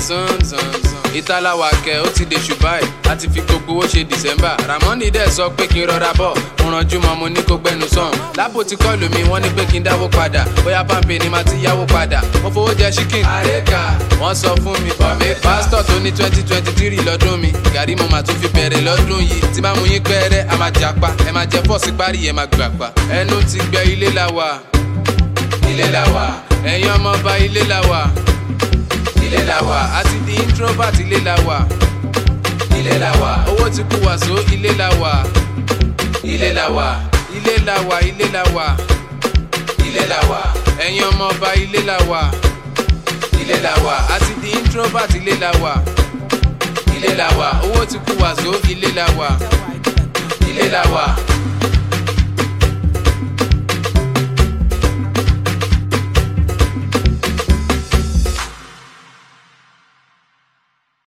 ìtàláwà kẹ́ ó ti dé ṣùgbọ́n àti fi gbogbo owó ṣe December. Ramoni dẹ̀ sọ pé kí n rọra bọ̀ mo ranjú mọ́ mo ní kó gbẹnu sàn. Lápò tí kọ́ọ̀lù mi wọ́n ní pé kí n dáwó padà bóyá pàmpé ni màá ti yáwó padà. Mo fowó jẹ chicken àrékà wọ́n sọ fún mi bọ̀mí. Pásítọ̀ tó ní 2023 lọ́dún mi gàrí mo máa tún fi bẹ̀rẹ̀ lọ́dún yìí. Tí bá mú yín pẹ́rẹ́ a máa japa ẹ máa jẹ fọ́ọ̀sì parí ẹ máa gbàgbà. Ẹnu ti gbẹ ilé la wà ẹ̀yin ọmọ ọba ilé la wà àti di introvert ilé la wà owó ti kú wàsó ilé la wà ẹ̀yin ọmọ ọba ilé la wà àti di introvert ilé la wà owó ti kú wàsó ilé la wà.